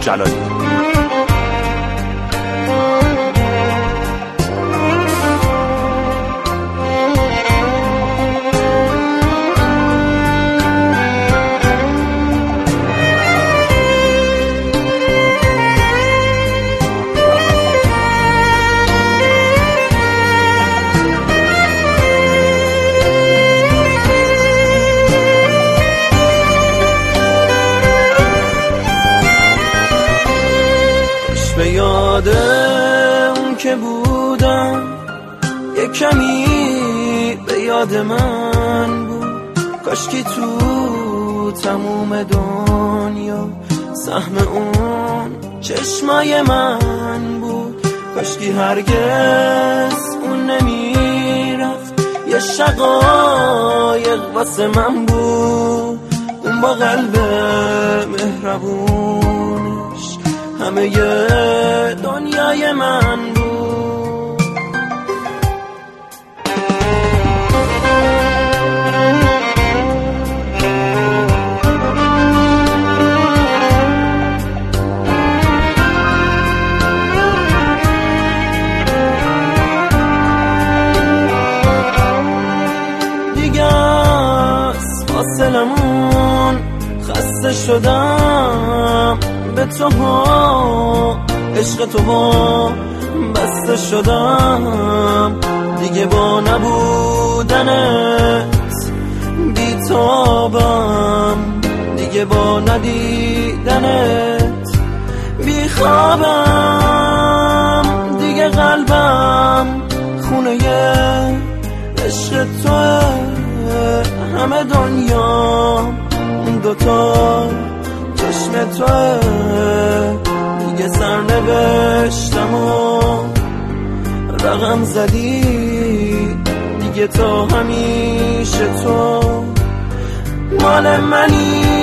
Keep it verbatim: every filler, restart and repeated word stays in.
جلالی. به یاد اون که بودم یک کمی به یاد من بود، کاشکی تو تموم دنیا سهم اون چشمای من بود، کاشکی هرگز اون نمیرفت، یه شقایق واسه من بود، اون با قلب مهربونش همه ی دنیای من بود. دیگه از فاصلمون خسته شدم، به تو ها عشق تو با بسته شدم، دیگه با نبودنت بیتابم، دیگه با ندیدنت بیخوابم، دیگه قلبم خونه عشق توه، همه دنیا دوتا چشم توه، دیگه سرنوشتم و رقم زدی، دیگه تا همیشه تو مال منی.